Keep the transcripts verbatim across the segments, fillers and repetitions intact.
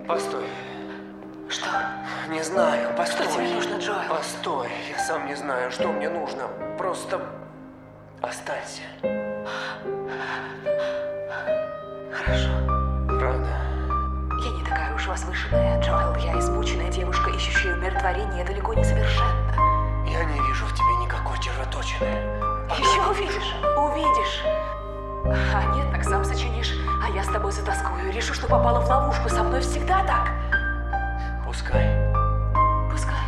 Постой. Что? Не знаю, постой. Что тебе нужно, Джоэл? Постой, я сам не знаю, что мне нужно. Просто останься. Хорошо. Правда? Я не такая уж возвышенная, Джоэл. Я измученная девушка, ищущая умиротворение, далеко не совершенна. Я не вижу в тебе никакой червоточины. Еще увидишь, увидишь. А нет, так сам сочинишь. А я с тобой затаскую. Решу, что попала в ловушку. Со мной всегда так. Пускай. Пускай.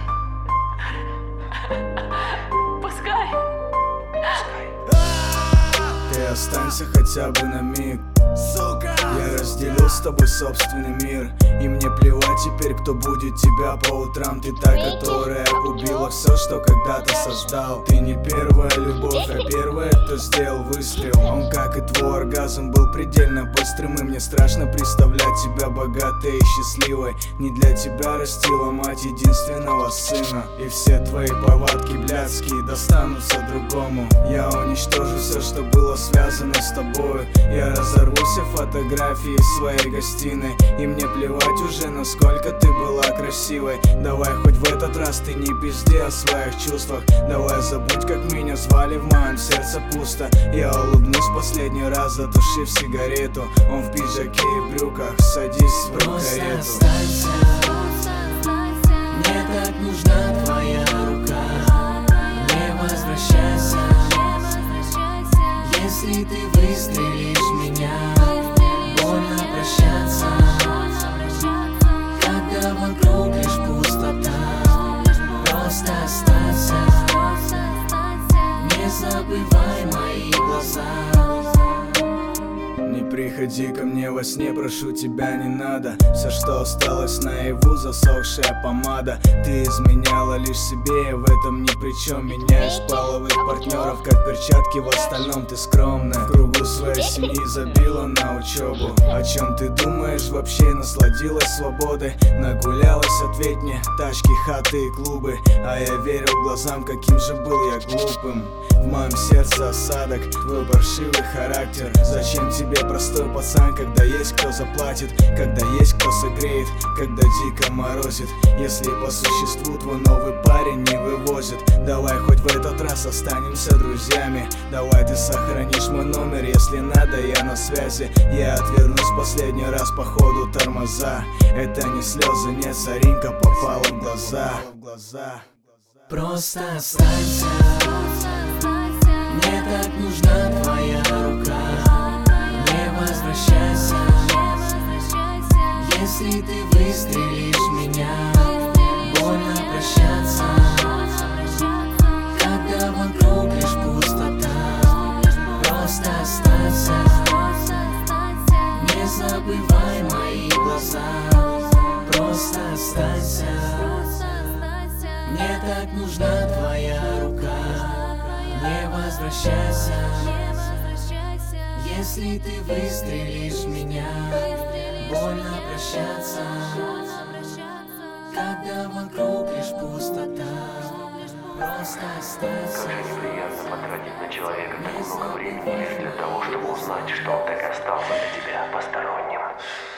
Пускай. Пускай. Ты останься хотя бы на миг. Сука! Я разделил с тобой собственный мир. И мне плевать теперь, кто будет тебя по утрам. Ты та, которая убила все, что когда-то создал. Ты не первая любовь, а первая, кто сделал выстрел. Он, как и твой оргазм, был предельно быстрым. И мне страшно представлять тебя богатой и счастливой. Не для тебя растила мать единственного сына. И все твои повадки блядские достанутся другому. Я уничтожу все, что было связано с тобой. Я разорву все фотографии в своей гостиной. И мне плевать уже, насколько ты была красивой. Давай хоть в этот раз ты не пизди о своих чувствах. Давай забудь, как меня звали, в моем сердце пусто. Я улыбнусь последний раз, затушив сигарету. Он в пиджаке и в брюках, садись в Просто карету. останься, мне так нужна твоя рука. Не возвращайся, если ты выстрелишь в меня. Больно прощаться, когда вокруг лишь пустота. Просто останься, не забывай мои глаза. Не приходи ко мне во сне, прошу тебя, не надо. Все, что осталось наяву, засохшая помада. Ты изменяла лишь себе, в этом ни при чем. Меняешь половых партнеров, как перчатки, в остальном ты скромная. В кругу своей семьи забила на учебу. О чем ты думаешь вообще, насладилась свободой? Нагулялась, ответь мне, тачки, хаты и клубы. А я верил глазам, каким же был я глупым. В моем сердце осадок, твой паршивый характер. Зачем тебе простой пацан, когда есть кто заплатит, когда есть кто согреет, когда дико морозит? Если по существу твой новый парень не вывозит. Давай хоть в этот раз останемся друзьями. Давай ты сохранишь мой номер, если надо, я на связи. Я отвернусь последний раз, по ходу тормоза. Это не слезы, нет, соринка попала в глаза. Просто останься, мне так нужна твоя рука. Не возвращайся, если ты выстрелишь в меня. Больно прощаться, когда вокруг лишь пустота. Просто останься, не забывай мои глаза. Просто останься, мне так нужна твоя рука. Не возвращайся, если ты выстрелишь в меня. Больно прощаться, когда вокруг лишь пустота. Просто останься. Как же неприятно потратить на человека так много времени лишь для того, чтобы узнать, что он так и остался для тебя посторонним.